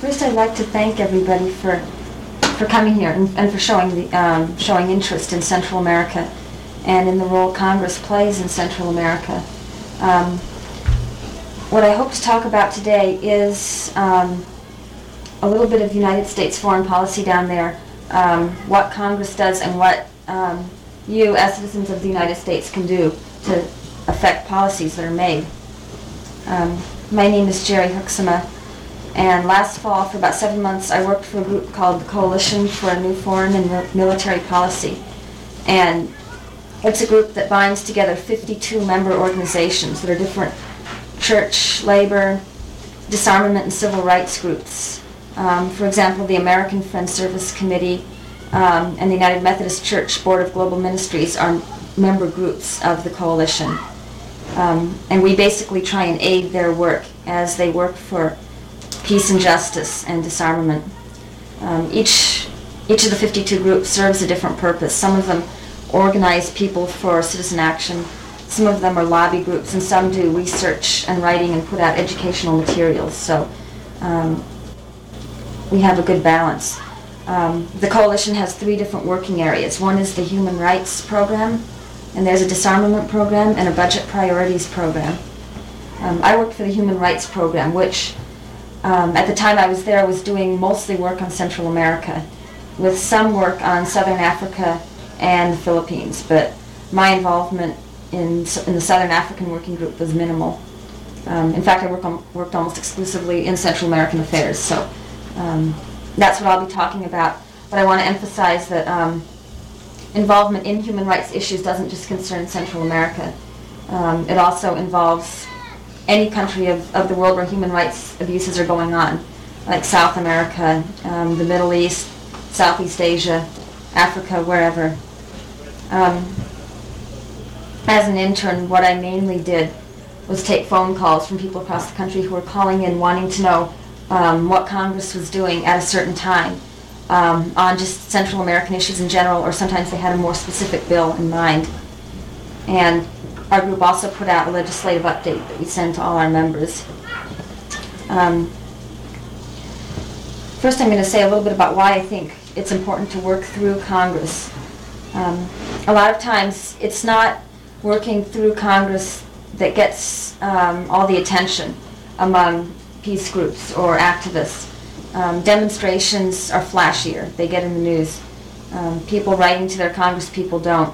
First, I'd like to thank everybody for coming here and for showing interest in Central America and in the role Congress plays in Central America. What I hope to talk about today is a little bit of United States foreign policy down there, what Congress does and what you as citizens of the United States can do to affect policies that are made. My name is Jerry Hoeksema, and last fall, for about 7 months, I worked for a group called the Coalition for a New Foreign and Military Policy. And it's a group that binds together 52 member organizations that are different church, labor, disarmament, and civil rights groups. For example, the American Friends Service Committee and the United Methodist Church Board of Global Ministries are member groups of the Coalition. And we basically try and aid their work as they work for peace and justice and disarmament. Each of the 52 groups serves a different purpose. Some of them organize people for citizen action, some of them are lobby groups, and some do research and writing and put out educational materials. So we have a good balance. The Coalition has 3 different working areas. One is the Human Rights Program, and there's a disarmament program and a budget priorities program. I worked for the Human Rights Program, which at the time I was there was doing mostly work on Central America, with some work on Southern Africa and the Philippines, but my involvement in the Southern African Working Group was minimal. In fact, I worked almost exclusively in Central American affairs, so that's what I'll be talking about. But I want to emphasize that involvement in human rights issues doesn't just concern Central America. It also involves any country of the world where human rights abuses are going on, like South America, the Middle East, Southeast Asia, Africa, wherever. As an intern, what I mainly did was take phone calls from people across the country who were calling in wanting to know what Congress was doing at a certain time on just Central American issues in general, or sometimes they had a more specific bill in mind. And our group also put out a legislative update that we send to all our members. First, I'm going to say a little bit about why I think it's important to work through Congress. A lot of times, it's not working through Congress that gets all the attention among peace groups or activists. Demonstrations are flashier. They get in the news. People writing to their Congress people don't.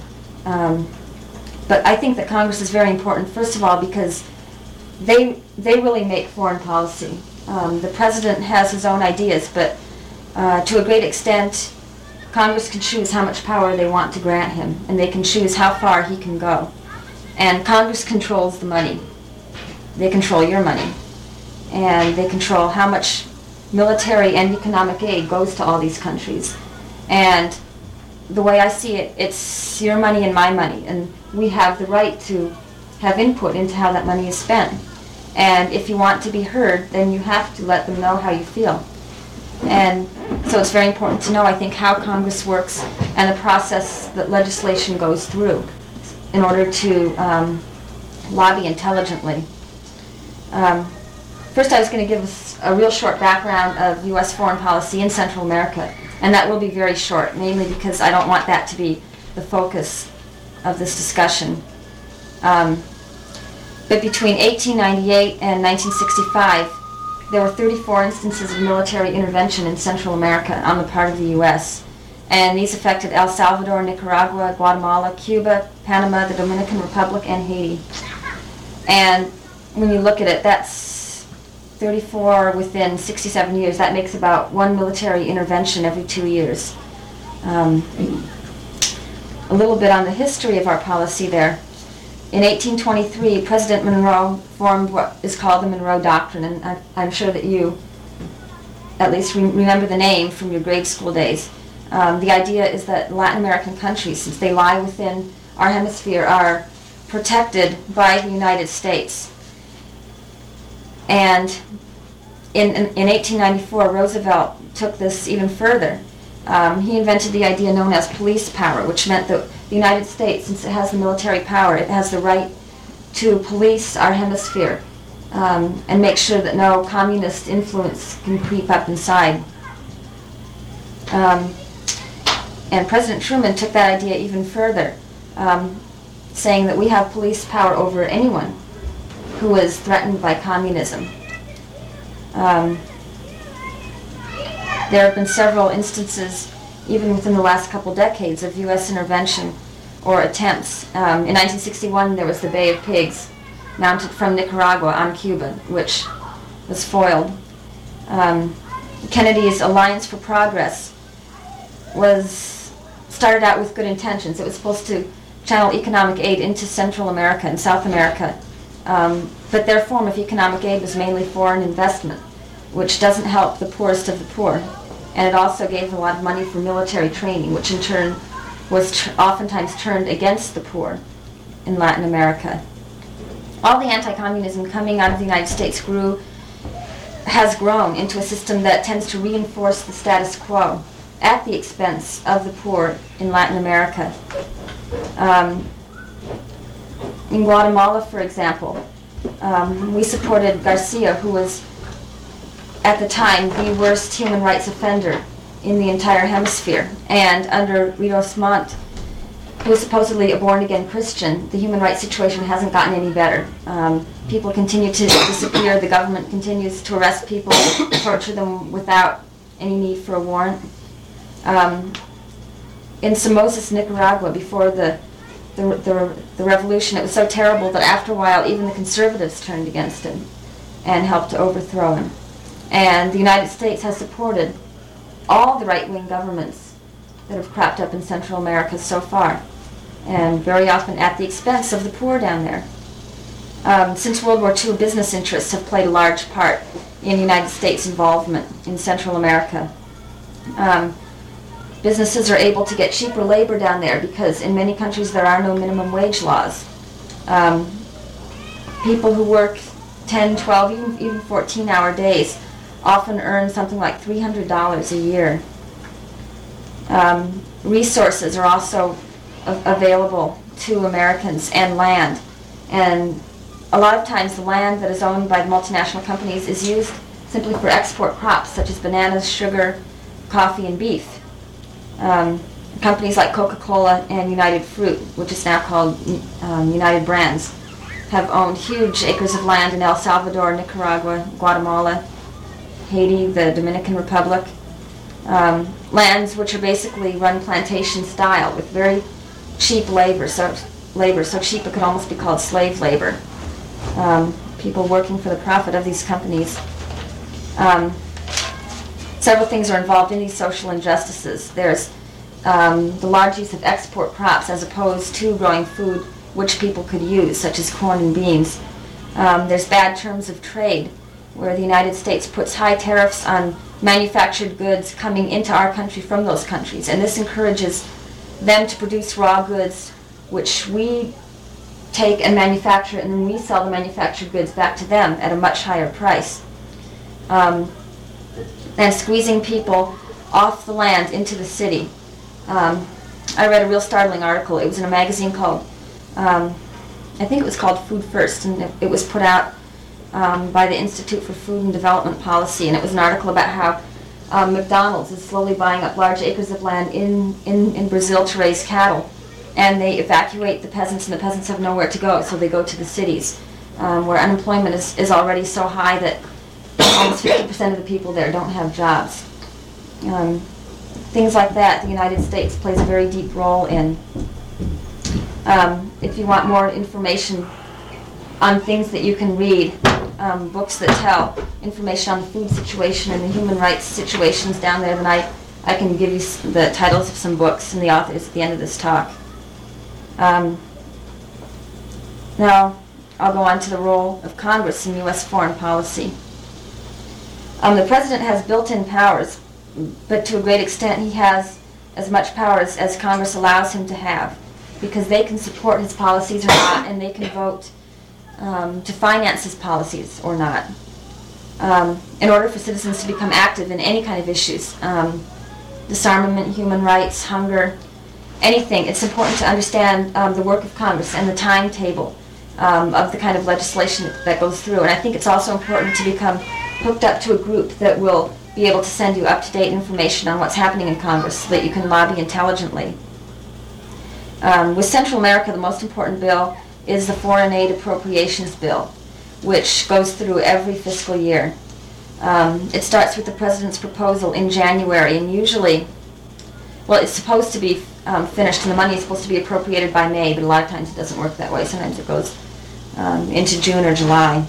But I think that Congress is very important, first of all, because they really make foreign policy. The president has his own ideas, but to a great extent, Congress can choose how much power they want to grant him, and they can choose how far he can go. And Congress controls the money. They control your money. And they control how much military and economic aid goes to all these countries. And the way I see it, it's your money and my money, and we have the right to have input into how that money is spent. And if you want to be heard, then you have to let them know how you feel. And so it's very important to know, I think, how Congress works and the process that legislation goes through in order to lobby intelligently. First, I was going to give us a real short background of U.S. foreign policy in Central America, and that will be very short, mainly because I don't want that to be the focus of this discussion. But between 1898 and 1965, there were 34 instances of military intervention in Central America on the part of the U.S., and these affected El Salvador, Nicaragua, Guatemala, Cuba, Panama, the Dominican Republic, and Haiti. And when you look at it, that's 34 within 67 years. That makes about 1 military intervention every 2 years. A little bit on the history of our policy there. In 1823, President Monroe formed what is called the Monroe Doctrine, and I'm sure that you at least remember the name from your grade school days. The idea is that Latin American countries, since they lie within our hemisphere, are protected by the United States. And in 1894, Roosevelt took this even further. He invented the idea known as police power, which meant that the United States, since it has the military power, it has the right to police our hemisphere and make sure that no communist influence can creep up inside. And President Truman took that idea even further, saying that we have police power over anyone who is threatened by communism. There have been several instances, even within the last couple decades, of U.S. intervention or attempts. In 1961, there was the Bay of Pigs, mounted from Nicaragua on Cuba, which was foiled. Kennedy's Alliance for Progress started out with good intentions. It was supposed to channel economic aid into Central America and South America, but their form of economic aid was mainly foreign investment, which doesn't help the poorest of the poor. And it also gave a lot of money for military training, which in turn was oftentimes turned against the poor in Latin America. All the anti-communism coming out of the United States has grown into a system that tends to reinforce the status quo at the expense of the poor in Latin America. In Guatemala, for example, we supported Garcia, who was at the time the worst human rights offender in the entire hemisphere. And under Rios Montt, who is supposedly a born-again Christian, the human rights situation hasn't gotten any better. People continue to disappear. The government continues to arrest people, torture them without any need for a warrant. In Somoza's Nicaragua, before the revolution, it was so terrible that after a while even the conservatives turned against him and helped to overthrow him. And the United States has supported all the right-wing governments that have cropped up in Central America so far, and very often at the expense of the poor down there. Since World War II, business interests have played a large part in United States involvement in Central America. Businesses are able to get cheaper labor down there because in many countries there are no minimum wage laws. People who work 10, 12, even 14-hour days often earn something like $300 a year. Resources are also available to Americans, and land. And a lot of times the land that is owned by the multinational companies is used simply for export crops such as bananas, sugar, coffee, and beef. Companies like Coca-Cola and United Fruit, which is now called United Brands, have owned huge acres of land in El Salvador, Nicaragua, Guatemala, Haiti, the Dominican Republic. Lands which are basically run plantation style with very cheap labor, so cheap it could almost be called slave labor. People working for the profit of these companies. Several things are involved in these social injustices. There's the large use of export crops as opposed to growing food which people could use, such as corn and beans. There's bad terms of trade, where the United States puts high tariffs on manufactured goods coming into our country from those countries, and this encourages them to produce raw goods which we take and manufacture, and then we sell the manufactured goods back to them at a much higher price. And squeezing people off the land into the city. I read a real startling article. It was in a magazine called, I think it was called Food First, and it was put out by the Institute for Food and Development Policy, and it was an article about how McDonald's is slowly buying up large acres of land in Brazil to raise cattle, and they evacuate the peasants, and the peasants have nowhere to go, so they go to the cities, where unemployment is already so high that almost 50% of the people there don't have jobs. Things like that, the United States plays a very deep role in. If you want more information on things that you can read, books that tell information on the food situation and the human rights situations down there, then I can give you the titles of some books and the authors at the end of this talk. Now, I'll go on to the role of Congress in U.S. foreign policy. The President has built-in powers, but to a great extent he has as much power as Congress allows him to have, because they can support his policies or not, and they can vote to finance his policies or not. In order for citizens to become active in any kind of issues, disarmament, human rights, hunger, anything, it's important to understand the work of Congress and the timetable of the kind of legislation that goes through. And I think it's also important to become hooked up to a group that will be able to send you up-to-date information on what's happening in Congress so that you can lobby intelligently. With Central America, the most important bill is the Foreign Aid Appropriations Bill, which goes through every fiscal year. It starts with the President's proposal in January, and usually, well, it's supposed to be finished and the money is supposed to be appropriated by May, but a lot of times it doesn't work that way. Sometimes it goes into June or July.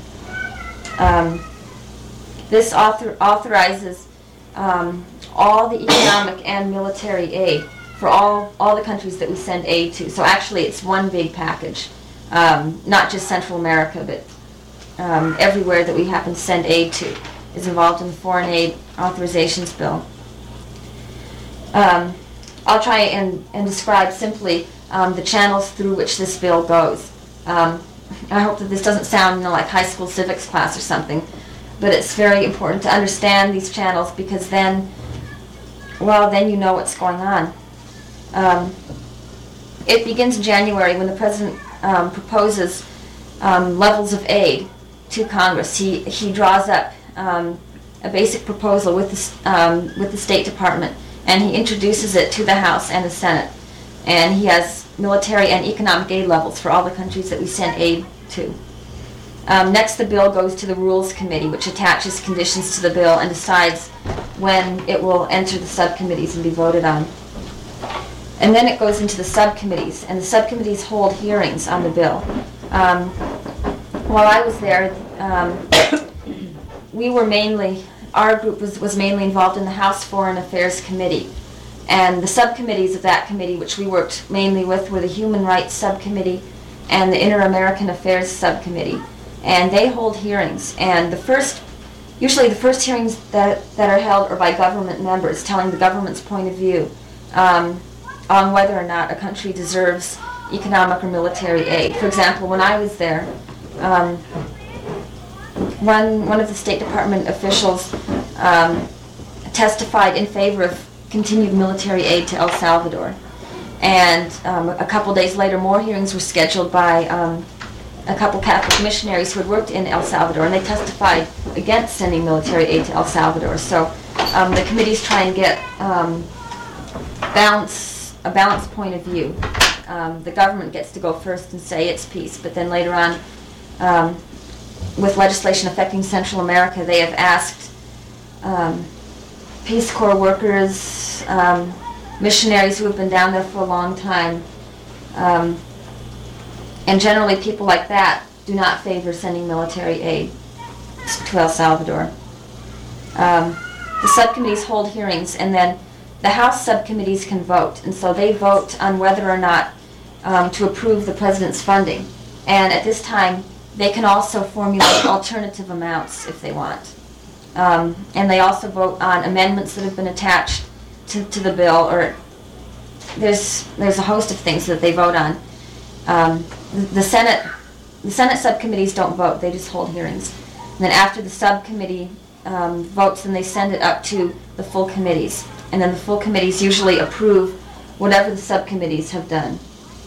This authorizes all the economic and military aid for all the countries that we send aid to. So actually it's one big package, not just Central America, but everywhere that we happen to send aid to is involved in the Foreign Aid Authorizations Bill. I'll try and describe simply the channels through which this bill goes. I hope that this doesn't sound like high school civics class or something, but it's very important to understand these channels because then you know what's going on. It begins in January when the President proposes levels of aid to Congress. He draws up a basic proposal with the State Department, and he introduces it to the House and the Senate. And he has military and economic aid levels for all the countries that we send aid to. Next, the bill goes to the Rules Committee, which attaches conditions to the bill and decides when it will enter the subcommittees and be voted on. And then it goes into the subcommittees, and the subcommittees hold hearings on the bill. While I was there, our group was mainly involved in the House Foreign Affairs Committee. And the subcommittees of that committee, which we worked mainly with, were the Human Rights Subcommittee and the Inter-American Affairs Subcommittee. And they hold hearings. And usually the first hearings that are held are by government members telling the government's point of view on whether or not a country deserves economic or military aid. For example, when I was there, one of the State Department officials testified in favor of continued military aid to El Salvador. And a couple days later, more hearings were scheduled by a couple Catholic missionaries who had worked in El Salvador, and they testified against sending military aid to El Salvador. So the committees try and get a balanced point of view. The government gets to go first and say its piece, but then later on, with legislation affecting Central America, they have asked Peace Corps workers, missionaries who have been down there for a long time, and generally people like that do not favor sending military aid to El Salvador. The subcommittees hold hearings, and then the House subcommittees can vote, and so they vote on whether or not to approve the President's funding. And at this time, they can also formulate alternative amounts if they want. And they also vote on amendments that have been attached to the bill, or there's a host of things that they vote on. The Senate subcommittees don't vote; they just hold hearings. And then after the subcommittee votes, then they send it up to the full committees, and then the full committees usually approve whatever the subcommittees have done.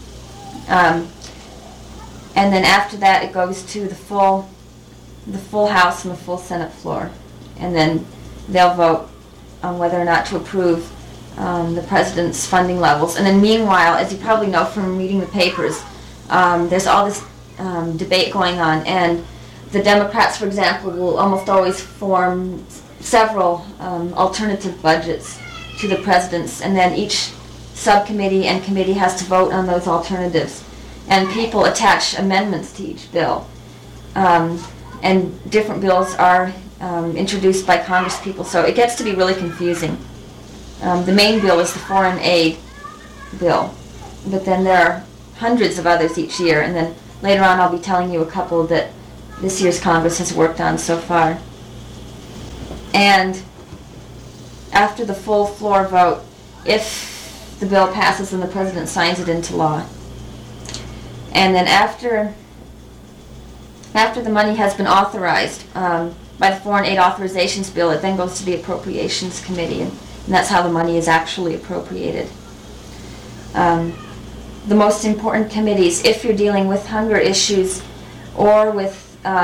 And then after that, it goes to the full House and the full Senate floor. And then they'll vote on whether or not to approve the President's funding levels. And then meanwhile, as you probably know from reading the papers, there's all this debate going on. And the Democrats, for example, will almost always form several alternative budgets to the President's. And then each subcommittee and committee has to vote on those alternatives. And people attach amendments to each bill. And different bills are introduced by Congress people, so it gets to be really confusing. The main bill is the Foreign Aid Bill, but then there are hundreds of others each year, and then later on I'll be telling you a couple that this year's Congress has worked on so far. And after the full floor vote, if the bill passes, then the President signs it into law. And then after the money has been authorized by the Foreign Aid Authorizations Bill, it then goes to the Appropriations Committee, and that's how the money is actually appropriated. The most important committees, if you're dealing with hunger issues or with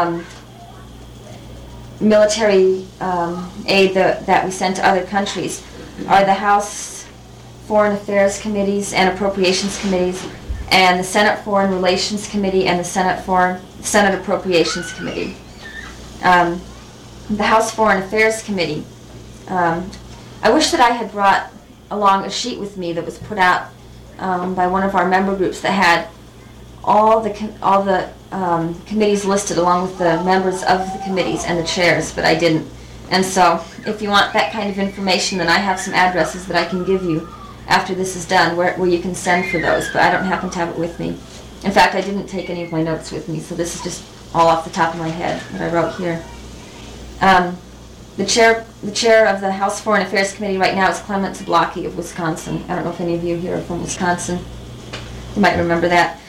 military aid that we send to other countries are the House Foreign Affairs Committees and Appropriations Committees, and the Senate Foreign Relations Committee and the Senate Appropriations Committee. The House Foreign Affairs Committee, I wish that I had brought along a sheet with me that was put out by one of our member groups that had all the committees listed along with the members of the committees and the chairs, but I didn't. And so if you want that kind of information, then I have some addresses that I can give you after this is done where you can send for those, but I don't happen to have it with me. In fact, I didn't take any of my notes with me, so this is just all off the top of my head what I wrote here. The chair of the House Foreign Affairs Committee right now is Clement Zablocki of Wisconsin. I don't know if any of you here are from Wisconsin. You might remember that.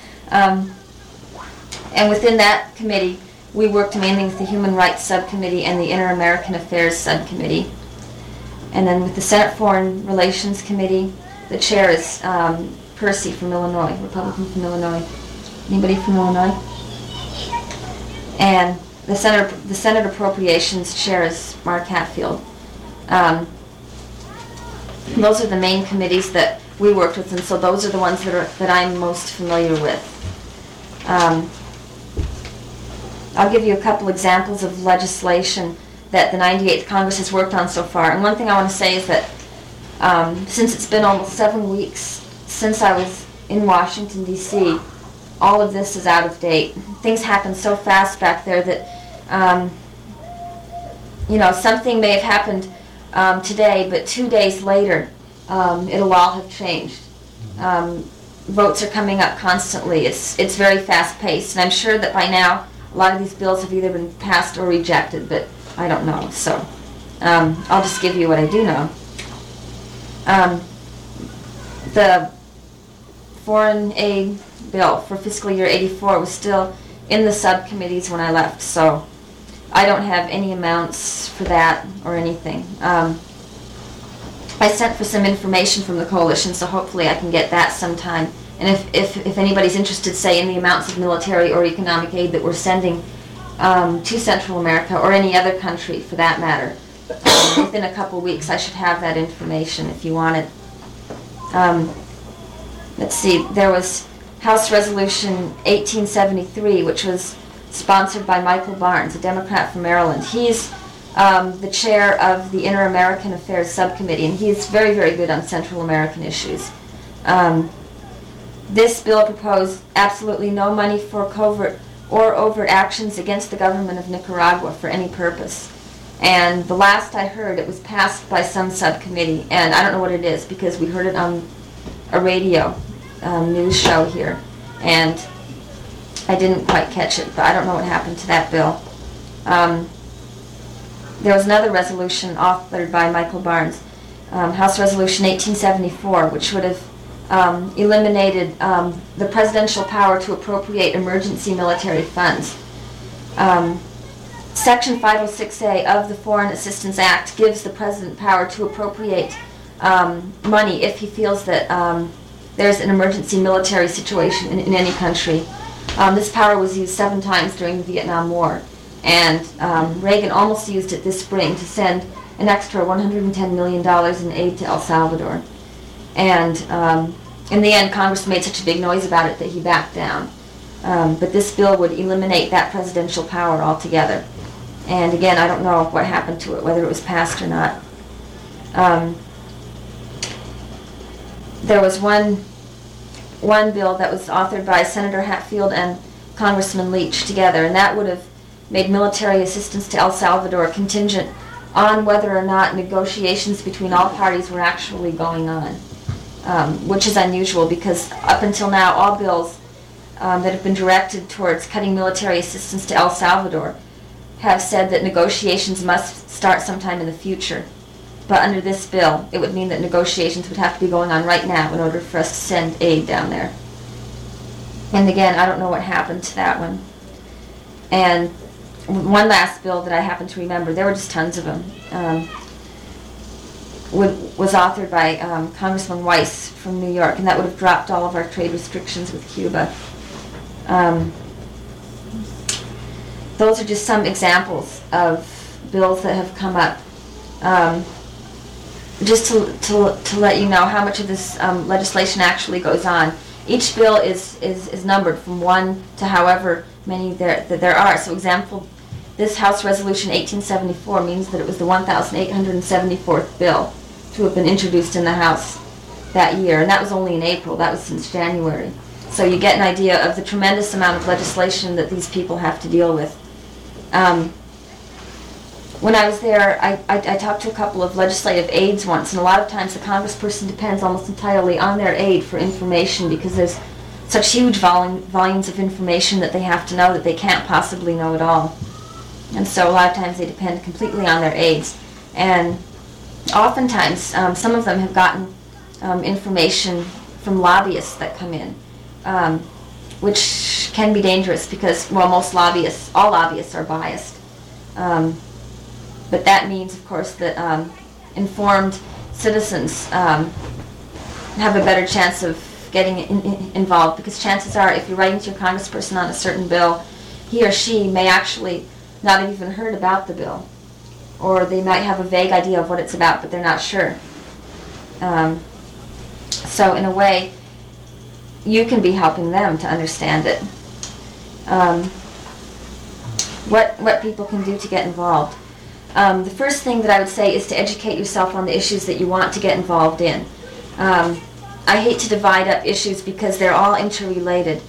And within that committee, we worked mainly with the Human Rights Subcommittee and the Inter-American Affairs Subcommittee. And then with the Senate Foreign Relations Committee, the chair is Percy from Illinois, Republican from Illinois. Anybody from Illinois? And the Senate Appropriations chair is Mark Hatfield. Those are the main committees that we worked with, and so those are the ones that I'm most familiar with. I'll give you a couple examples of legislation that the 98th Congress has worked on so far. And one thing I want to say is that since it's been almost 7 weeks since I was in Washington, D.C., all of this is out of date. Things happen so fast back there that, something may have happened today, but 2 days later, it'll all have changed. Votes are coming up constantly. It's very fast-paced, and I'm sure that by now a lot of these bills have either been passed or rejected, but I don't know. So I'll just give you what I do know. The foreign aid bill for fiscal year 84 was still in the subcommittees when I left, so I don't have any amounts for that or anything. I sent for some information from the coalition, so hopefully I can get that sometime. And if anybody's interested, say, in the amounts of military or economic aid that we're sending to Central America or any other country for that matter, within a couple weeks I should have that information if you want it. Let's see, there was House Resolution 1873, which was sponsored by Michael Barnes, a Democrat from Maryland. He's the chair of the Inter-American Affairs Subcommittee, and he's very, very good on Central American issues. This bill proposed absolutely no money for covert or overt actions against the government of Nicaragua for any purpose. And the last I heard, it was passed by some subcommittee, and I don't know what it is because we heard it on a radio news show here, and I didn't quite catch it, but I don't know what happened to that bill. There was another resolution authored by Michael Barnes, House Resolution 1874, which would have eliminated the presidential power to appropriate emergency military funds. Section 506A of the Foreign Assistance Act gives the president power to appropriate money if he feels that there's an emergency military situation in any country. This power was used 7 times during the Vietnam War, and Reagan almost used it this spring to send an extra $110 million in aid to El Salvador. And in the end, Congress made such a big noise about it that he backed down. But this bill would eliminate that presidential power altogether. And again, I don't know what happened to it, whether it was passed or not. There was one bill that was authored by Senator Hatfield and Congressman Leach together, and that would have made military assistance to El Salvador contingent on whether or not negotiations between all parties were actually going on, which is unusual because up until now, all bills that have been directed towards cutting military assistance to El Salvador have said that negotiations must start sometime in the future. But under this bill, it would mean that negotiations would have to be going on right now in order for us to send aid down there. And again, I don't know what happened to that one. And one last bill that I happen to remember, there were just tons of them, was authored by Congressman Weiss from New York, and that would have dropped all of our trade restrictions with Cuba. those are just some examples of bills that have come up. Just to let you know how much of this legislation actually goes on. Each bill is numbered from 1 to however many there are. So example, this House Resolution 1874 means that it was the 1,874th bill to have been introduced in the House that year, and that was only in April. That was since January. So you get an idea of the tremendous amount of legislation that these people have to deal with. When I was there, I talked to a couple of legislative aides once, and a lot of times the congressperson depends almost entirely on their aide for information because there's such huge volumes of information that they have to know that they can't possibly know it all. And so a lot of times they depend completely on their aides. And oftentimes, some of them have gotten information from lobbyists that come in, which can be dangerous because, well, all lobbyists are biased. But that means, of course, that informed citizens have a better chance of getting involved because chances are if you're writing to your congressperson on a certain bill, he or she may actually not have even heard about the bill, or they might have a vague idea of what it's about, but they're not sure. So in a way, you can be helping them to understand it. What people can do to get involved. The first thing that I would say is to educate yourself on the issues that you want to get involved in. I hate to divide up issues because they're all interrelated.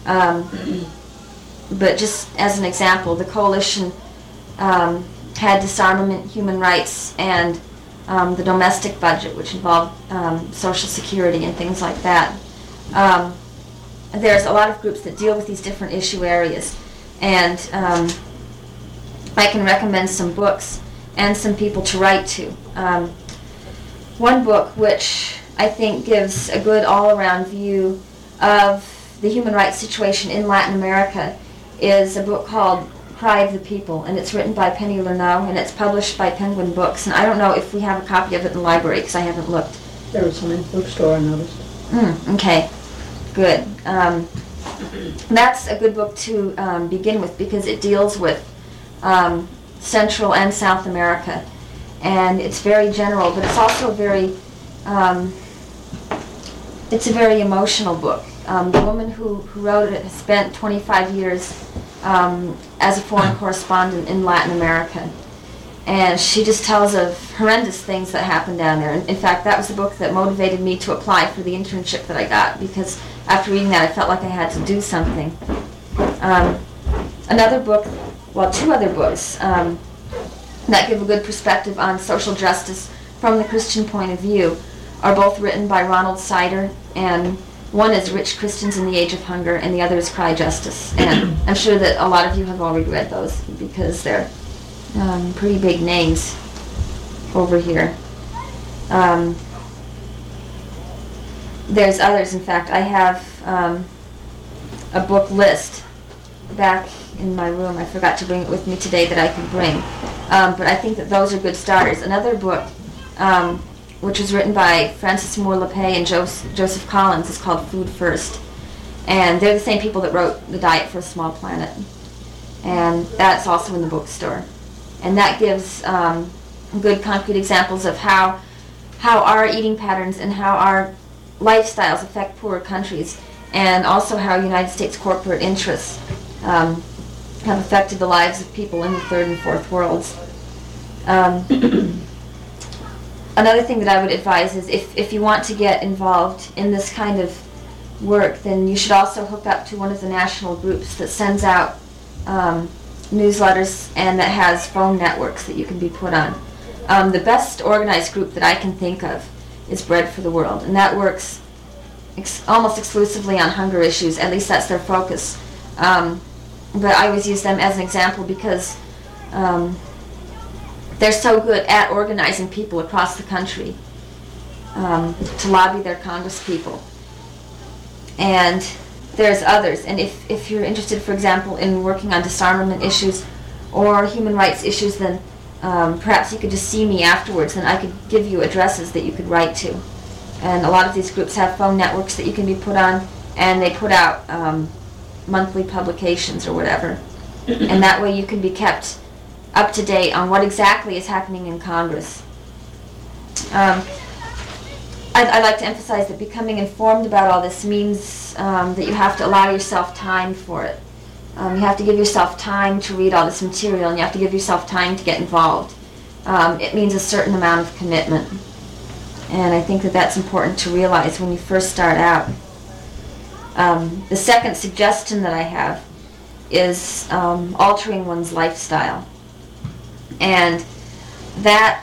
But just as an example, the coalition had disarmament, human rights, and the domestic budget, which involved Social Security and things like that. There's a lot of groups that deal with these different issue areas, and I can recommend some books and some people to write to. One book which I think gives a good all-around view of the human rights situation in Latin America is a book called Cry of the People, and it's written by Penny Lernoux, and it's published by Penguin Books. And I don't know if we have a copy of it in the library because I haven't looked. There was some in the bookstore, I noticed. Okay, good. That's a good book to begin with because it deals with Central and South America, and it's very general, but it's also it's a very emotional book. The woman who wrote it has spent 25 years as a foreign correspondent in Latin America, and she just tells of horrendous things that happened down there. In fact, that was the book that motivated me to apply for the internship that I got, because after reading that I felt like I had to do something. Another book, well, two other books that give a good perspective on social justice from the Christian point of view are both written by Ronald Sider, and one is Rich Christians in the Age of Hunger, and the other is Cry Justice. And I'm sure that a lot of you have already read those because they're pretty big names over here. There's others. In fact, I have a book list back in my room. I forgot to bring it with me today that I could bring. But I think that those are good starters. Another book, which was written by Francis Moore Lappé and Joseph Collins, is called Food First. And they're the same people that wrote The Diet for a Small Planet. And that's also in the bookstore. And that gives good concrete examples of how our eating patterns and how our lifestyles affect poorer countries, and also how United States corporate interests have affected the lives of people in the third and fourth worlds. Another thing that I would advise is if you want to get involved in this kind of work, then you should also hook up to one of the national groups that sends out newsletters and that has phone networks that you can be put on. The best organized group that I can think of is Bread for the World, and that works almost exclusively on hunger issues. At least that's their focus. But I always use them as an example because they're so good at organizing people across the country to lobby their congresspeople. And there's others. And if you're interested, for example, in working on disarmament issues or human rights issues, then perhaps you could just see me afterwards, and I could give you addresses that you could write to. And a lot of these groups have phone networks that you can be put on, and they put out monthly publications or whatever. And that way you can be kept up to date on what exactly is happening in Congress. I'd like to emphasize that becoming informed about all this means that you have to allow yourself time for it. You have to give yourself time to read all this material, and you have to give yourself time to get involved. It means a certain amount of commitment. And I think that that's important to realize when you first start out. The second suggestion that I have is altering one's lifestyle. And that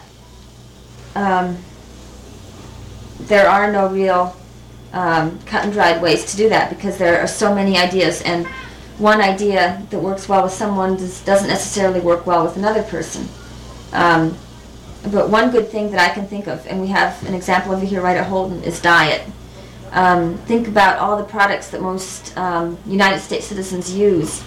there are no real cut and dried ways to do that, because there are so many ideas, and one idea that works well with someone doesn't necessarily work well with another person. But one good thing that I can think of, and we have an example of it here right at Holden, is diet. Think about all the products that most United States citizens use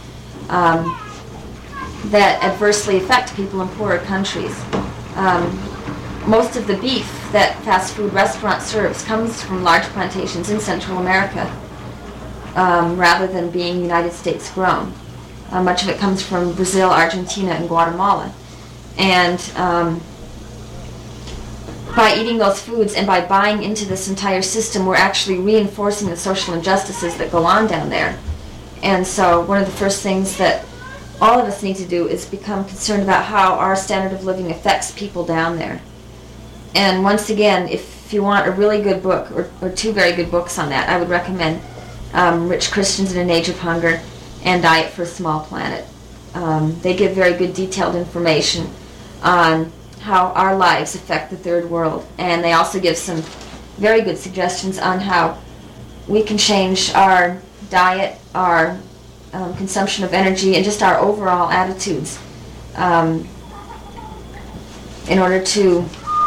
that adversely affect people in poorer countries. Most of the beef that fast food restaurant serves comes from large plantations in Central America, rather than being United States grown. Much of it comes from Brazil, Argentina, and Guatemala. And by eating those foods and by buying into this entire system, we're actually reinforcing the social injustices that go on down there. And so one of the first things that all of us need to do is become concerned about how our standard of living affects people down there. And once again, if you want a really good book, or two very good books on that, I would recommend Rich Christians in an Age of Hunger and Diet for a Small Planet. They give very good detailed information on how our lives affect the third world. And they also give some very good suggestions on how we can change our diet, our consumption of energy, and just our overall attitudes in order to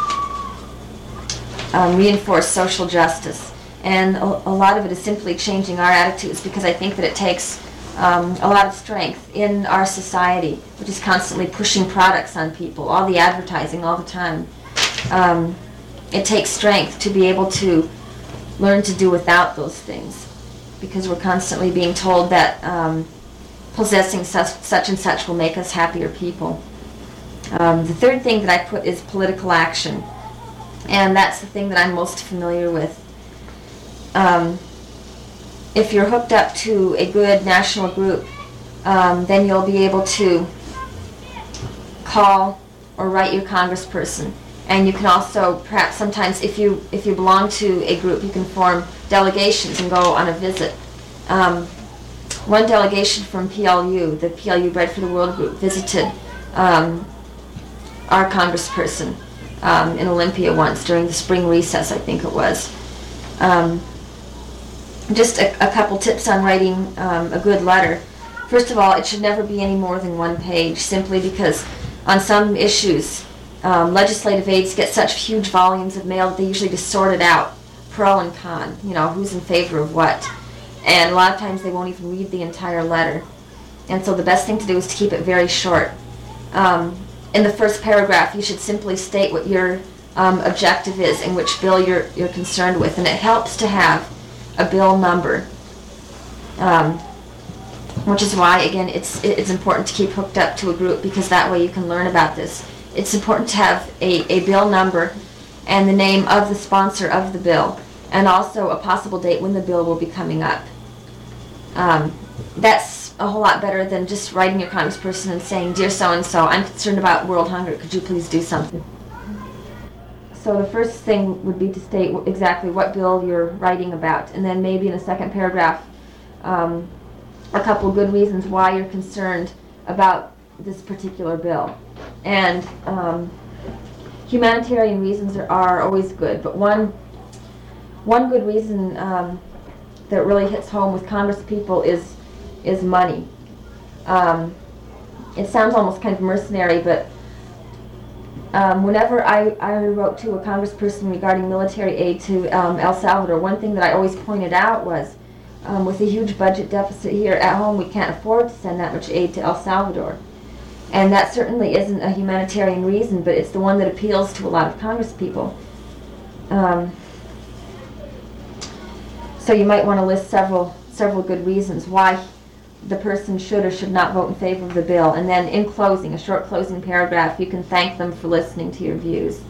reinforce social justice. And a lot of it is simply changing our attitudes, because I think that it takes a lot of strength in our society, which is constantly pushing products on people, all the advertising all the time. It takes strength to be able to learn to do without those things, because we're constantly being told that possessing such and such will make us happier people. The third thing that I put is political action, and that's the thing that I'm most familiar with. If you're hooked up to a good national group, then you'll be able to call or write your congressperson. And you can also, perhaps sometimes, if you belong to a group, you can form delegations and go on a visit. One delegation from PLU, the PLU Bread for the World group, visited our congressperson in Olympia once during the spring recess, I think it was. Just a couple tips on writing a good letter. First of all, it should never be any more than one page, simply because on some issues, legislative aides get such huge volumes of mail that they usually just sort it out, pro and con, who's in favor of what. And a lot of times they won't even read the entire letter. And so the best thing to do is to keep it very short. In the first paragraph, you should simply state what your objective is and which bill you're concerned with. And it helps to have a bill number, which is why, again, it's important to keep hooked up to a group, because that way you can learn about this. It's important to have a bill number and the name of the sponsor of the bill, and also a possible date when the bill will be coming up. That's a whole lot better than just writing your congressperson and saying, "Dear so-and-so, I'm concerned about world hunger. Could you please do something?" So the first thing would be to state exactly what bill you're writing about, and then maybe in a second paragraph, a couple good reasons why you're concerned about this particular bill. And humanitarian reasons are always good, but one good reason that really hits home with Congress people is money. It sounds almost kind of mercenary, but whenever I wrote to a congressperson regarding military aid to El Salvador, one thing that I always pointed out was, with a huge budget deficit here at home, we can't afford to send that much aid to El Salvador. And that certainly isn't a humanitarian reason, but it's the one that appeals to a lot of congresspeople. So you might want to list several good reasons why the person should or should not vote in favor of the bill. And then in closing, a short closing paragraph, you can thank them for listening to your views.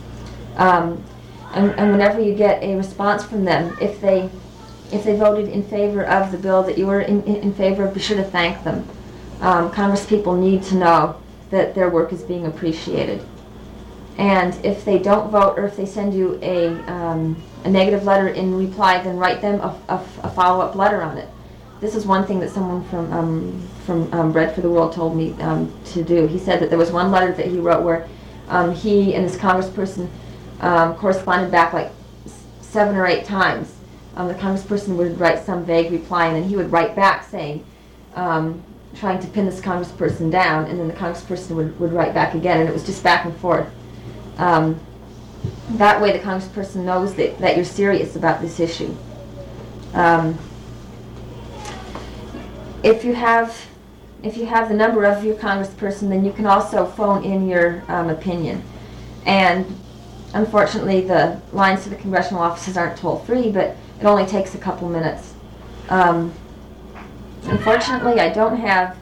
And whenever you get a response from them, if they voted in favor of the bill that you were in favor of, be sure to thank them. Congress people need to know that their work is being appreciated. And if they don't vote, or if they send you a negative letter in reply, then write them a follow-up letter on it. This is one thing that someone from Bread for the World told me to do. He said that there was one letter that he wrote where he and this congressperson corresponded back like 7 or 8 times. The congressperson would write some vague reply, and then he would write back saying, trying to pin this congressperson down, and then the congressperson would write back again, and it was just back and forth. That way the congressperson knows that you're serious about this issue. If you have the number of your congressperson, then you can also phone in your opinion. And unfortunately, the lines to the congressional offices aren't toll-free, but it only takes a couple minutes. Unfortunately, I don't have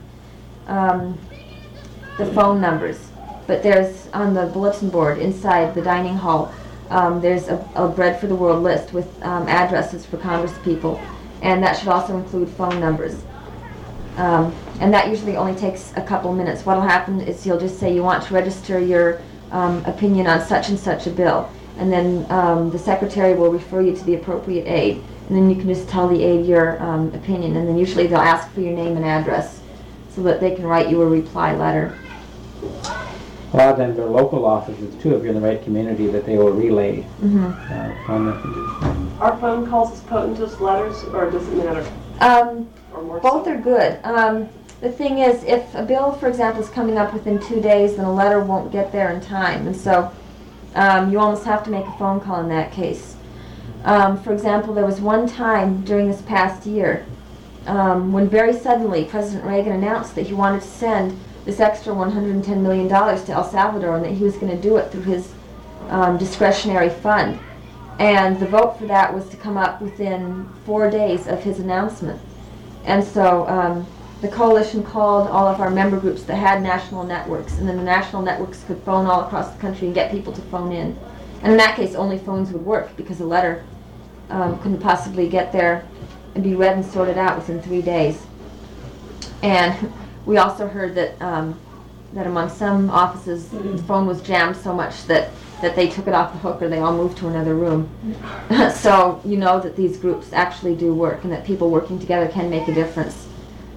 the phone numbers, but there's on the bulletin board inside the dining hall, there's a Bread for the World list with addresses for congresspeople, and that should also include phone numbers. And that usually only takes a couple minutes. What will happen is you'll just say you want to register your opinion on such and such a bill, and then the secretary will refer you to the appropriate aide, and then you can just tell the aide your opinion, and then usually they'll ask for your name and address so that they can write you a reply letter. A lot of times there are local offices too, if you're in the right community, that they will relay phone messages. Are phone calls as potent as letters, or does it matter? Both are good. The thing is, if a bill, for example, is coming up within 2 days, then a letter won't get there in time, and so you almost have to make a phone call in that case. For example, there was one time during this past year when very suddenly President Reagan announced that he wanted to send this extra $110 million to El Salvador, and that he was going to do it through his discretionary fund. And the vote for that was to come up within 4 days of his announcement. And so the coalition called all of our member groups that had national networks, and then the national networks could phone all across the country and get people to phone in. And in that case, only phones would work, because a letter couldn't possibly get there and be read and sorted out within 3 days. And we also heard that that among some offices, the phone was jammed so much that they took it off the hook, or they all moved to another room. So you know that these groups actually do work, and that people working together can make a difference.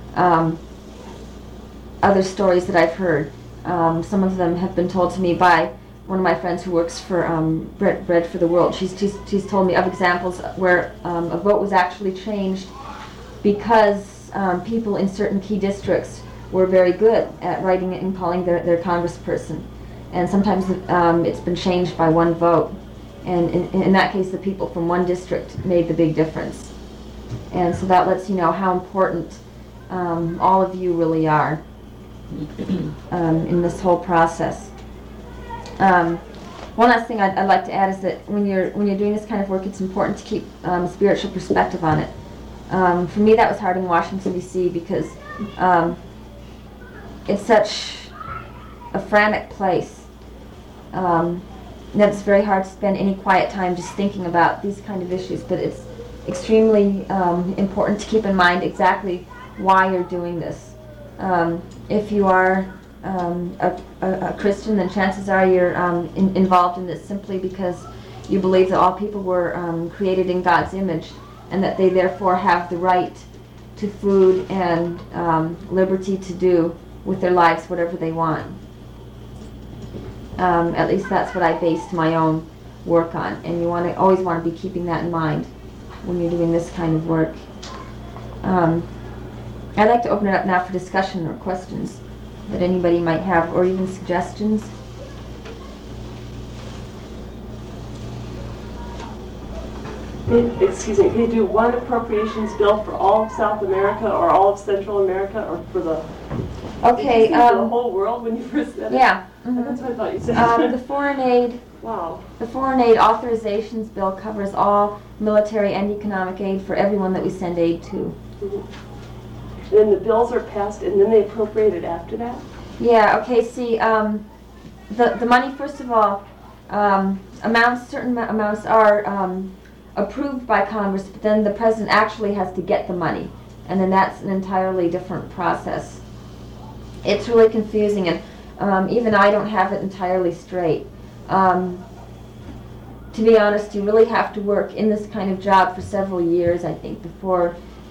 Other stories that I've heard, some of them have been told to me by one of my friends who works for Bread for the World. She's told me of examples where a vote was actually changed because people in certain key districts were very good at writing it and calling their congressperson. And sometimes it's been changed by one vote. And in that case, the people from one district made the big difference. And so that lets you know how important all of you really are in this whole process. One last thing I'd like to add is that when you're doing this kind of work, it's important to keep a spiritual perspective on it. For me, that was hard in Washington, D.C., because it's such a frantic place that it's very hard to spend any quiet time just thinking about these kind of issues. But it's extremely important to keep in mind exactly why you're doing this. If you are a Christian, then chances are you're involved in this simply because you believe that all people were created in God's image, and that they therefore have the right to food and liberty to do with their lives whatever they want. At least that's what I based my own work on, and you always want to be keeping that in mind when you're doing this kind of work. I'd like to open it up now for discussion or questions that anybody might have, or even suggestions. Excuse me, can you do one appropriations bill for all of South America, or all of Central America, or for the... Okay. For the whole world when you first said it? Yeah. That's what I thought you said. The foreign aid. Wow. The foreign aid authorizations bill covers all military and economic aid for everyone that we send aid to. and then the bills are passed, and then they appropriate it after that? Yeah, okay, see, the money, first of all, certain amounts are approved by Congress, but then the president actually has to get the money, and then that's an entirely different process. It's really confusing, and even I don't have it entirely straight. To be honest, you really have to work in this kind of job for several years, I think, before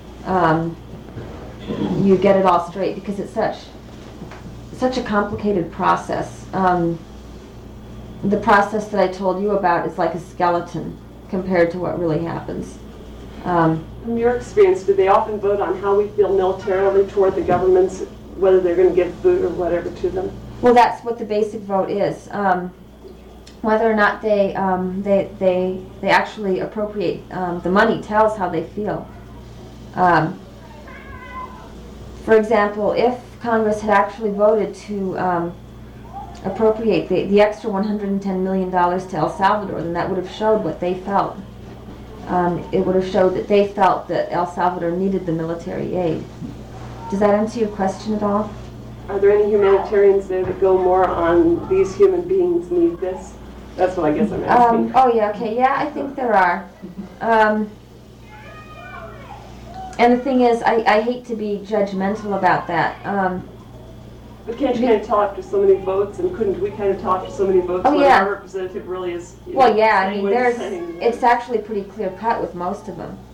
you get it all straight, because it's such a complicated process. The process that I told you about is like a skeleton compared to what really happens. From your experience, do they often vote on how we feel militarily toward the governments, whether they're going to give food or whatever to them? Well, that's what the basic vote is. Whether or not they actually appropriate the money tells how they feel. For example, if Congress had actually voted to appropriate the extra $110 million to El Salvador, then that would have showed what they felt. It would have showed that they felt that El Salvador needed the military aid. Does that answer your question at all? Are there any humanitarians there that go more on these human beings need this? That's what I guess I'm asking. Oh yeah, okay, yeah, I think there are. And the thing is, I hate to be judgmental about that. But can't you kind of tell after so many votes, and couldn't we kind of tell after so many votes Oh, when yeah. our representative really is? Well, yeah, I saying mean, what he's saying? it's actually pretty clear cut with most of them.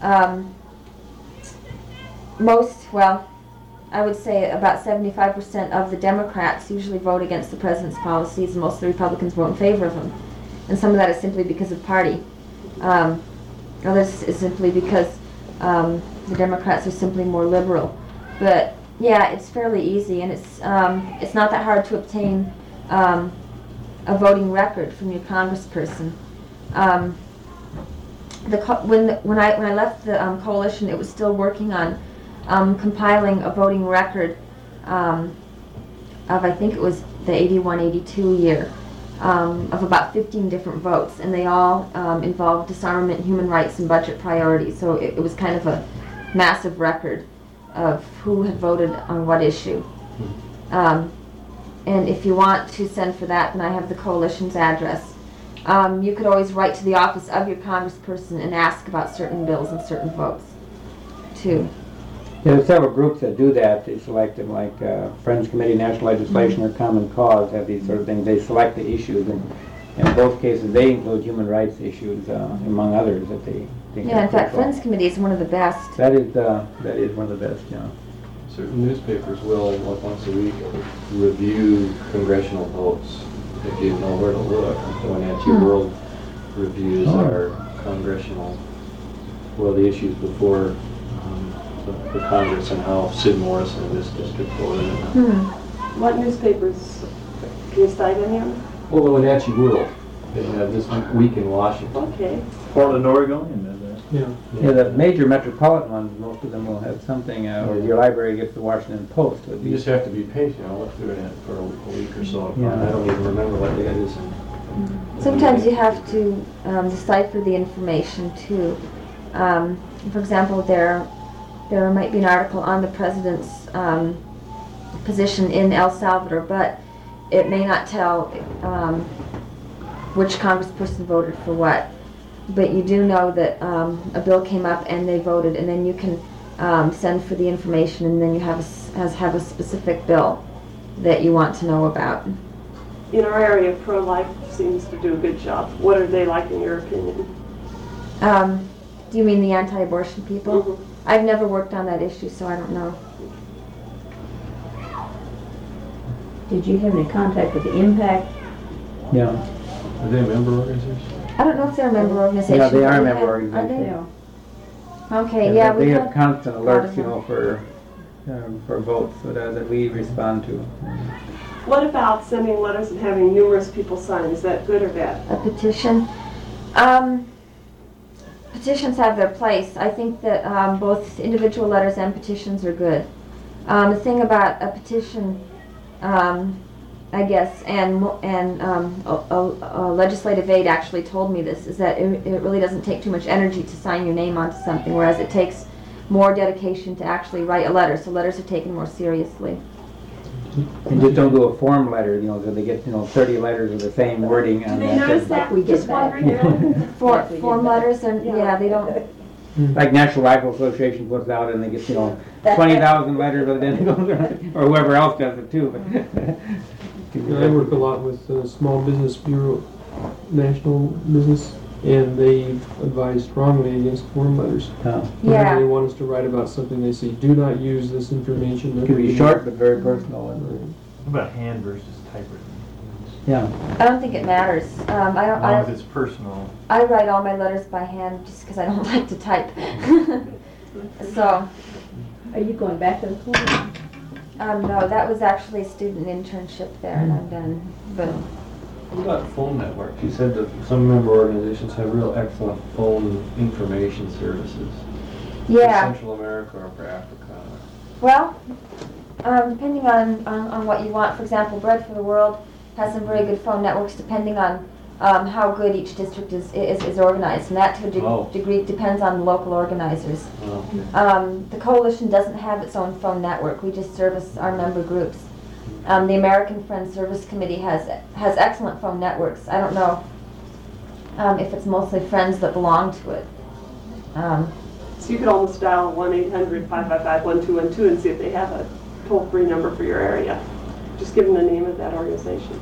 Well, I would say about 75% of the Democrats usually vote against the president's policies, and most of the Republicans vote in favor of them. And some of that is simply because of party. Others is simply because the Democrats are simply more liberal. But yeah, it's fairly easy, and it's not that hard to obtain a voting record from your congressperson. When I left the coalition, it was still working on compiling a voting record of, I think it was the 81-82 year, of about 15 different votes, and they all involved disarmament, human rights, and budget priorities. So it was kind of a massive record of who had voted on what issue. And if you want to send for that, then I have the coalition's address. You could always write to the office of your congressperson and ask about certain bills and certain votes, too. There are several groups that do that. They select them, like Friends Committee, National Legislation, or Common Cause have these sort of things. They select the issues, and in both cases they include human rights issues, among others, that they think Yeah, are in fact, critical. Friends Committee is one of the best. That is one of the best, yeah. Certain newspapers will, like once a week, review congressional votes. If you know where to look, the Wenatchee World reviews our congressional, the issues before the Congress, and how Sid Morrison in this district voted. What newspapers? Can you cite any of them? Well, the Wenatchee World, they have this week in Washington. Okay. Portland, Oregon, does that. Yeah, the major metropolitan ones, most of them will have something, or your library gets the Washington Post. You just have to be patient. I'll look through it for a week or so. Yeah. I don't even remember what day it is. Sometimes you have to decipher the information, too. For example, there might be an article on the president's position in El Salvador, but it may not tell which congressperson voted for what. But you do know that a bill came up and they voted, and then you can send for the information, and then you have a specific bill that you want to know about. In our area, pro-life seems to do a good job. What are they like in your opinion? Do you mean the anti-abortion people? Mhm. I've never worked on that issue, so I don't know. Did you have any contact with the Impact? Yeah. Are they a member organization? I don't know if they're a member organization. Yeah, they are a but member have- organization. Are they? Okay, yeah, they we have constant lot of alerts, for votes that we respond to. What about sending letters and having numerous people sign? Is that good or bad? a petition. Petitions have their place. I think that both individual letters and petitions are good. The thing about a petition, I guess, and legislative aid actually told me this, is that it really doesn't take too much energy to sign your name onto something, whereas it takes more dedication to actually write a letter, so letters are taken more seriously. And just don't do a form letter, so they get, 30 letters of the same wording. Do on they notice that? We get Just that. wondering, really? Form letters, and yeah, they don't. Like National Rifle Association puts out, and they get, 20,000 letters, but then it goes around, or whoever else does it too. But I work a lot with the Small Business Bureau, National Business, and they advise strongly against form letters. Whenever Yeah. they want us to write about something, they say, do not use this information. It can be short, but very personal. Right. What about hand versus typewritten? Yeah. I don't think it matters. I don't. As long as it's personal. I write all my letters by hand just because I don't like to type. So, Are you going back to the school? no, that was actually a student internship there, and I'm done. But What about phone networks? You said that some member organizations have real excellent phone information services. yeah, For Central America or for Africa. well, depending on what you want. For example, Bread for the World has some very good phone networks, depending on how good each district is organized, and that to a Oh. degree depends on the local organizers. Oh. The coalition doesn't have its own phone network. We just service our member groups. The American Friends Service Committee has excellent phone networks. I don't know if it's mostly friends that belong to it. So you could almost dial 1-800-555-1212 and see if they have a toll-free number for your area. Just give them the name of that organization.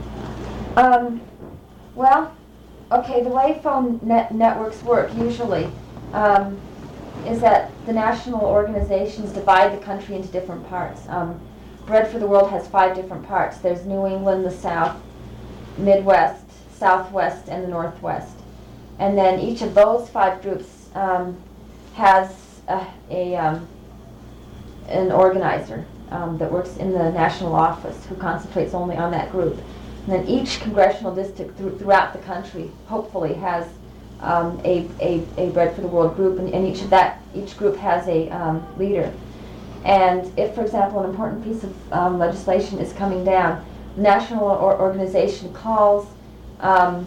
Well, okay, the way phone networks work usually is that the national organizations divide the country into different parts. Bread for the World has 5 different parts. There's New England, the South, Midwest, Southwest, and the Northwest. And then each of those 5 groups has an organizer that works in the national office who concentrates only on that group. And then each congressional district throughout the country hopefully has a Bread for the World group, and each group has a leader. And if, for example, an important piece of legislation is coming down, the national organization calls the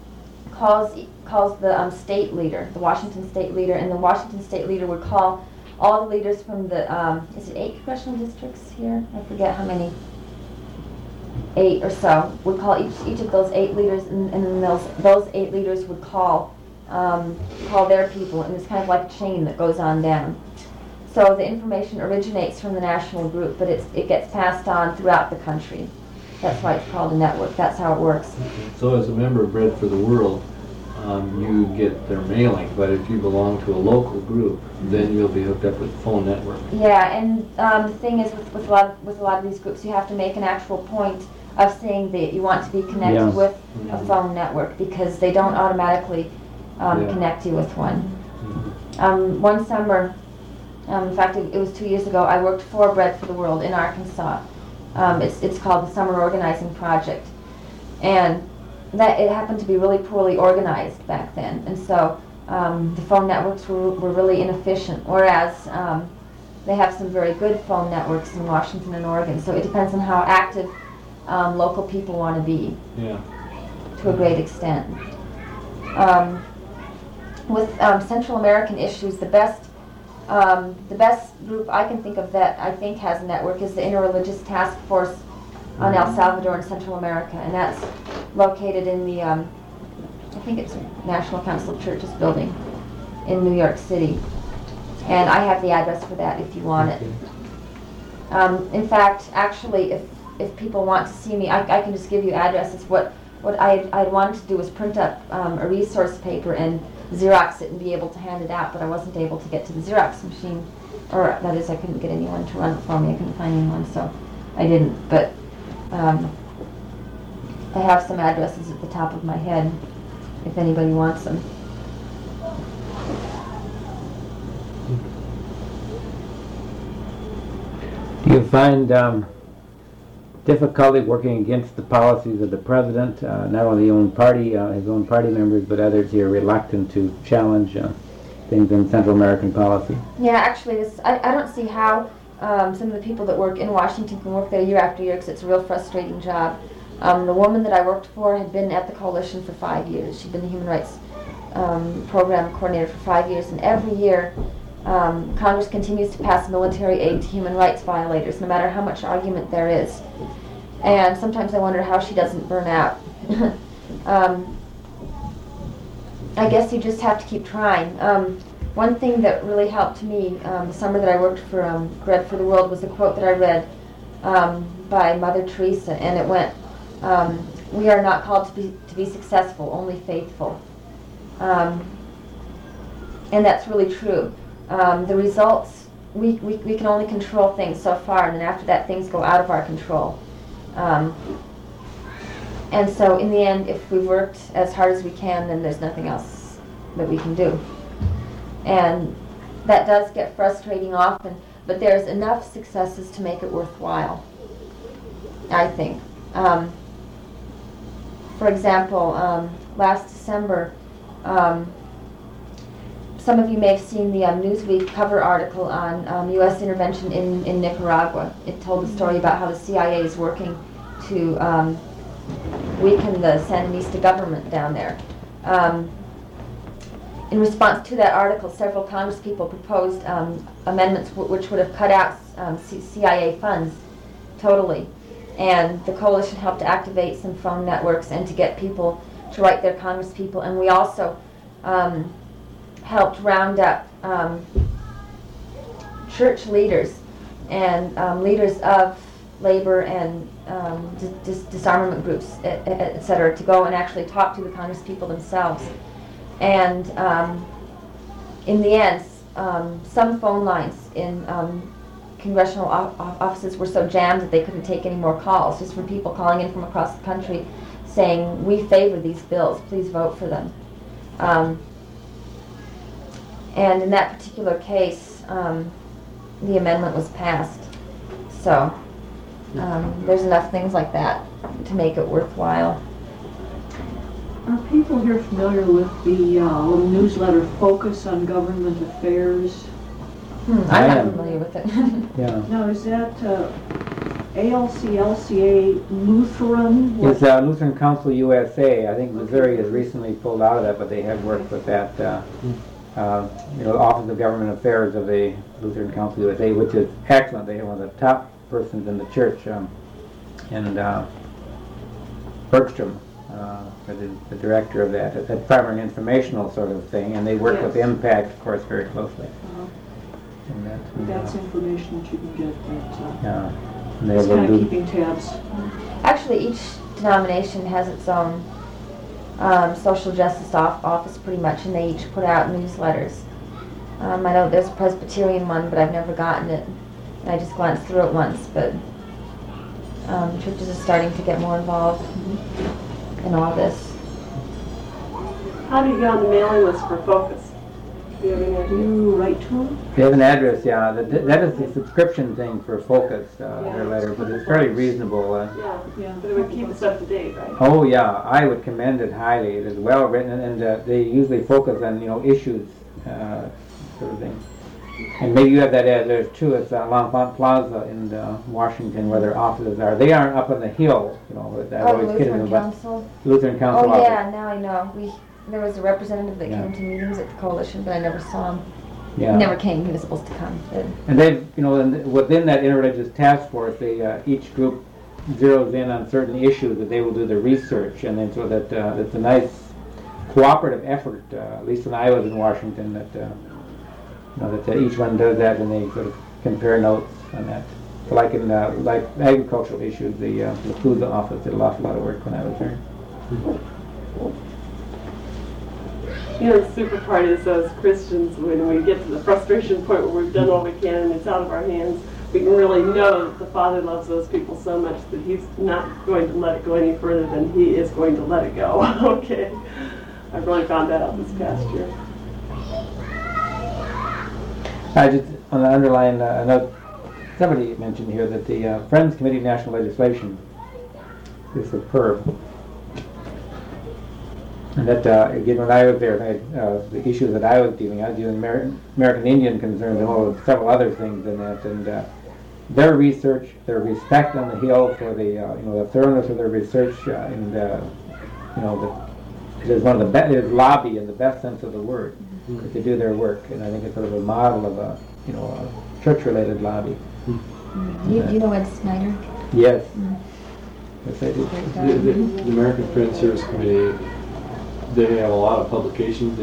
state leader, the Washington state leader, and the Washington state leader would call all the leaders from the, is it 8 congressional districts here? I forget how many. 8 or so. Would call each of those 8 leaders, and then those 8 leaders would call their people, and it's kind of like a chain that goes on down. So the information originates from the national group, but it gets passed on throughout the country. That's why it's called a network. That's how it works. So as a member of Bread for the World, you get their mailing, but if you belong to a local group, then you'll be hooked up with a phone network. Yeah, and the thing is with a lot of these groups, you have to make an actual point of saying that you want to be connected Yes. with a phone network, because they don't automatically connect you with one. One summer, in fact it was 2 years ago, I worked for Bread for the World in Arkansas. It's called the Summer Organizing Project, and that it happened to be really poorly organized back then, and so the phone networks were really inefficient, whereas they have some very good phone networks in Washington and Oregon. So it depends on how active local people want to be, Yeah. to a great extent. With Central American issues, the best group I can think of that I think has a network is the Interreligious Task Force on El Salvador and Central America, and that's located in the, I think it's National Council of Churches building in New York City. And I have the address for that if you want it. In fact, actually, if people want to see me, I can just give you addresses. What I wanted to do was print up a resource paper and Xerox it and be able to hand it out, but I wasn't able to get to the Xerox machine, or that is, I couldn't get anyone to run it for me. I couldn't find anyone, so I didn't. But I have some addresses at the top of my head if anybody wants them. Do you find difficulty working against the policies of the president, not only his own party members, but others here reluctant to challenge things in Central American policy? Yeah, actually, I don't see how some of the people that work in Washington can work there year after year, because it's a real frustrating job. The woman that I worked for had been at the coalition for 5 years. She'd been the Human Rights Program Coordinator for 5 years, and every year Congress continues to pass military aid to human rights violators, no matter how much argument there is. And sometimes I wonder how she doesn't burn out. I guess you just have to keep trying. One thing that really helped me the summer that I worked for Bread for the World was a quote that I read by Mother Teresa, and it went, "We are not called to be successful, only faithful." And that's really true. The results, we can only control things so far, and then after that things go out of our control. And so in the end, if we've worked as hard as we can, then there's nothing else that we can do. And that does get frustrating often, but there's enough successes to make it worthwhile, I think. For example, last December, some of you may have seen the Newsweek cover article on U.S. intervention in Nicaragua. It told the story about how the CIA is working to weaken the Sandinista government down there. In response to that article, several Congresspeople proposed amendments which would have cut out CIA funds totally. And the coalition helped to activate some phone networks and to get people to write their Congresspeople. And we also helped round up church leaders and leaders of labor and disarmament groups, etc., to go and actually talk to the Congresspeople themselves. And in the end, some phone lines in congressional offices were so jammed that they couldn't take any more calls, just from people calling in from across the country saying, "We favor these bills, please vote for them." And in that particular case, the amendment was passed. So there's enough things like that to make it worthwhile. Are people here familiar with the little newsletter Focus on Government Affairs? I'm not familiar with it. Yeah. Now, is that ALC-LCA Lutheran? It's Lutheran Council USA. I think Missouri has recently pulled out of that, but they have worked with that, Office of Government Affairs of the Lutheran Council USA, which is excellent. They have one of the top persons in the church, and Bergstrom, the director of that. It's primarily an informational sort of thing, and they work with Impact, of course, very closely. And That's information that you can get yeah. and it's kind of keeping tabs. Actually, each denomination has its own social justice office pretty much, and they each put out newsletters. I know there's a Presbyterian one, but I've never gotten it. And I just glanced through it once, but churches are starting to get more involved in all this. How do you get on the mailing list for Focus? Do you have any idea? Do you write to them? They have an address, yeah. That is the subscription thing for Focus, their letter, but it's fairly reasonable. Yeah, but it would keep us up to date, right? Oh yeah, I would commend it highly. It is well written, and they usually focus on issues, sort of thing. And maybe you have that address too. It's L'Enfant Plaza in Washington, where their offices are. They aren't up on the hill, that I always kid them Lutheran about. Council? Lutheran Council Oh office. yeah, now I know. There was a representative that came to meetings at the coalition, but I never saw him. Yeah. He never came. He was supposed to come. But And they've, within that interreligious task force, they each group zeroes in on certain issues that they will do the research, and then so that it's a nice cooperative effort. At least when I was in Washington, that each one does that, and they sort of compare notes on that. So like in like agricultural issues, the food office did a lot of work when I was there. The super part is as Christians, when we get to the frustration point where we've done all we can and it's out of our hands, we can really know that the Father loves those people so much that He's not going to let it go any further than He is going to let it go. Okay. I've really found that out this past year. I just want to underline a note. Somebody mentioned here that the Friends Committee of National Legislation is superb. And that, again, when I was there, the issues that I was dealing American Indian concerns and several other things in that. And their research, their respect on the Hill for the thoroughness of their research, it is one of the best. It is lobby in the best sense of the word. to do their work, and I think it's sort of a model of a, a church-related lobby. You know Ed Snyder? Yes. Mm. Yes, I do. Great guy. The American Friends Service Committee, they have a lot of publications.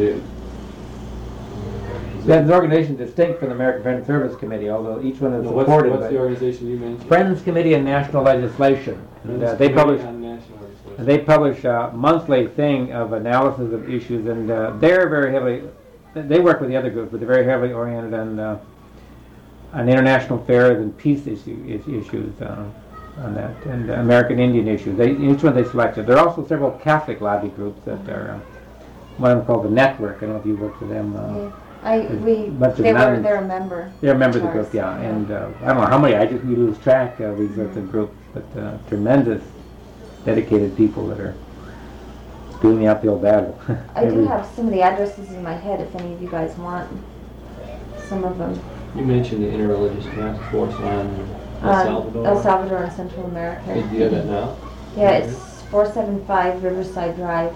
That's an organization distinct from the American Friends Service Committee, although each one is supported What's by the organization you mentioned? Friends Committee on National Legislation. And, Friends they Committee publish on National Legislation. they publish a monthly thing of analysis of issues, and they're very heavily. They work with the other groups, but they're very heavily oriented on international affairs and peace issues on that, and American Indian issues. Each one they selected. There are also several Catholic lobby groups that are. One of them called the Network. I don't know if you worked with them. They're a member. They're a member of the ours. group, yeah. And I don't know how many. You lose track of these sorts of groups, but tremendous, dedicated people that are doing the uphill battle. I do have some of the addresses in my head if any of you guys want some of them. You mentioned the Interreligious Task Force on El Salvador. El Salvador and Central America. Do you have that now? Yeah, it's 475 Riverside Drive,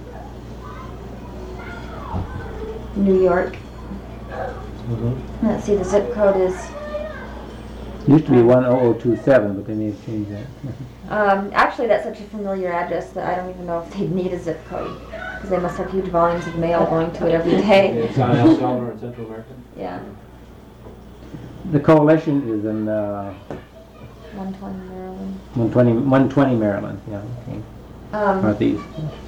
New York. Mm-hmm. Let's see, the zip code is, Used to be 10027, but they may have changed that. actually that's such a familiar address that I don't even know if they'd need a zip code, because they must have huge volumes of mail going to it every day. It's on El Salvador and Central America? Yeah, The coalition is in 120 Maryland. 120 Maryland, yeah, okay. Northeast.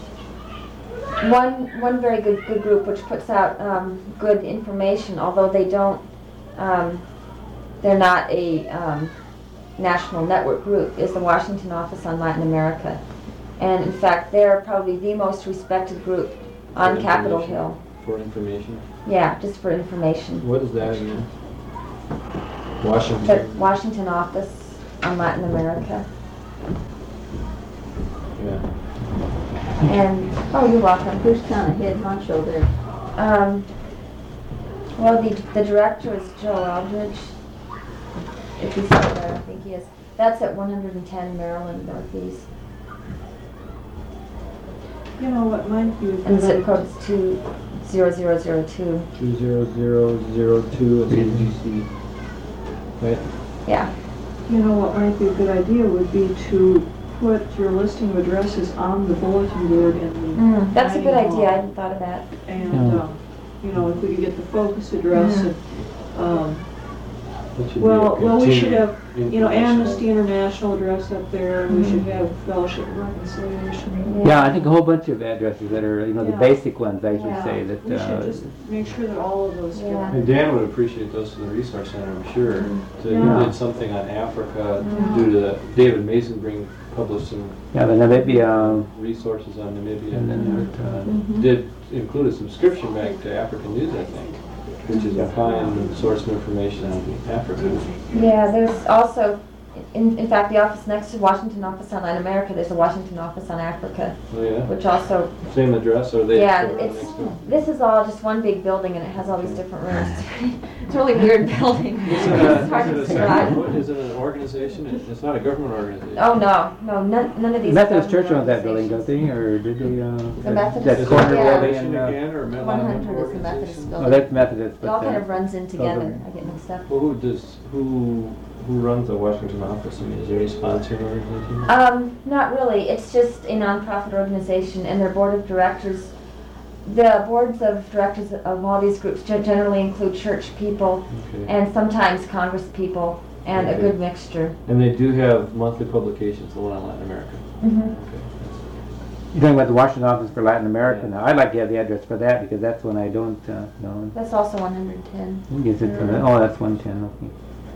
One very good group which puts out good information, although they don't, they're not a national network group, is the Washington Office on Latin America. And in fact, they're probably the most respected group on For Capitol information? Hill. For information? Yeah, just for information. What is that again? The Washington? Washington Office on Latin America. Yeah. And, oh, you're welcome. Who's kind of head honcho there? Well, the director is Joe Aldridge. If he's still there, I think he is. That's at 110 Maryland Northeast. You know what might be a And good zip idea? code is 20002. 20002 at CGC. Right? Yeah. You know what might be a good idea would be to put your listing of addresses on the bulletin board in the That's a good dining idea. I hall. hadn't thought of that. And, you know, if we could get the focus address and, That should be a well, we should have, continuing you know, information. Amnesty International address up there, and we should have Fellowship of Reconciliation. Yeah, I think a whole bunch of addresses that are, the Yeah. basic ones, I should Yeah. say, that, We should just make sure that all of those get. Yeah. And Dan would appreciate those from the Resource Center, I'm sure. So Yeah. you did something on Africa due to David Mason published some yeah, the Namibia, resources on Namibia, and then Mm-hmm. did include a subscription back to African News, I think, which is a fine source of information on Africa. Yeah, there's also, in fact, the office next to Washington Office on Latin America, there's a Washington Office on Africa, Oh yeah, which also, same address, or they? yeah, they're it's, next door? this is all just one big building and it has all these different rooms. It's a really weird building. Is it It's hard to a describe. is it an organization? It's not a government organization. Oh, no, none of these. Methodist Church government owns that building, don't organizations. they, or did they, The Methodist, that Is it corner a yeah. building organization in, again, or a Methodist 100 is the organization? Methodist oh, building. that's Methodist, It but, all kind of runs in together. I get mixed up. Well, who runs the Washington office? I mean, is there any sponsoring organization? Not really. It's just a nonprofit organization, and their board of directors, the boards of directors of all these groups generally include church people Okay. and sometimes Congress people, and a Okay. good mixture. And they do have monthly publications, the one on Latin America. Mm-hmm. Okay. you're talking about the Washington Office for Latin America Yeah. now. I'd like to have the address for that, because that's one I don't, know. That's also 110. Is it, oh, that's 110, okay.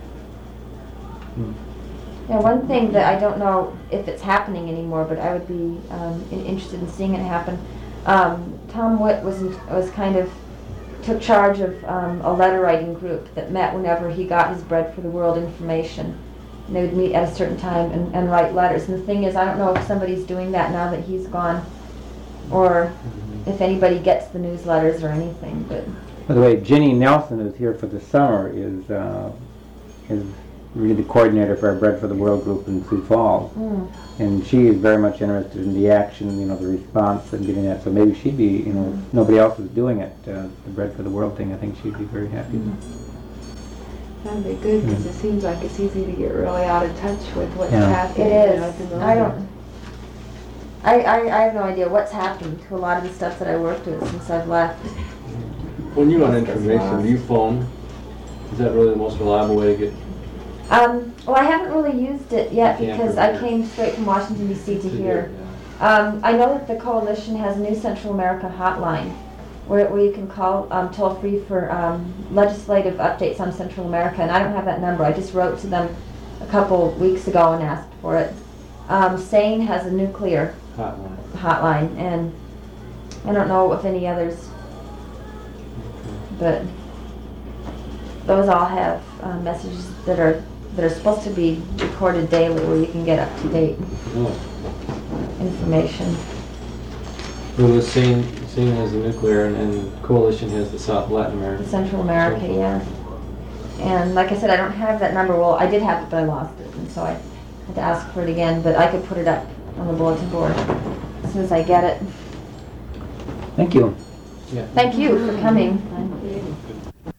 Yeah, one thing that I don't know if it's happening anymore, but I would be interested in seeing it happen. Tom Witt was kind of took charge of a letter writing group that met whenever he got his Bread for the World information. And they would meet at a certain time and write letters. And the thing is, I don't know if somebody's doing that now that he's gone, or if anybody gets the newsletters or anything. But By the way, Jenny Nelson, who's here for the summer, is really the coordinator for our Bread for the World group in Sioux Falls. Mm. And she is very much interested in the action, you know, the response and getting that. So maybe she'd be, you know, if nobody else is doing it, the Bread for the World thing, I think she'd be very happy. That'd be good, because it seems like it's easy to get really out of touch with what's Yeah. happening. It you know, at the is. moment. I have no idea what's happened to a lot of the stuff that I worked with since I've left. When you want It's information, lost. do you phone? Is that really the most reliable way to get Well, I haven't really used it yet You can't because from I here. came straight from Washington D.C. to do here. it? I know that the coalition has a new Central America hotline where you can call toll free for legislative updates on Central America, and I don't have that number. I just wrote to them a couple weeks ago and asked for it. SANE has a nuclear Hotline. hotline, and I don't know if any others, but those all have messages that are supposed to be recorded daily, where you can get up to date Oh. information. Well, the SANE has the nuclear, and Coalition has the South Latin America. Central America, yeah. And like I said, I don't have that number. Well, I did have it, but I lost it, and so I had to ask for it again. But I could put it up on the bulletin board as soon as I get it. Thank you. Yeah. Thank you for coming.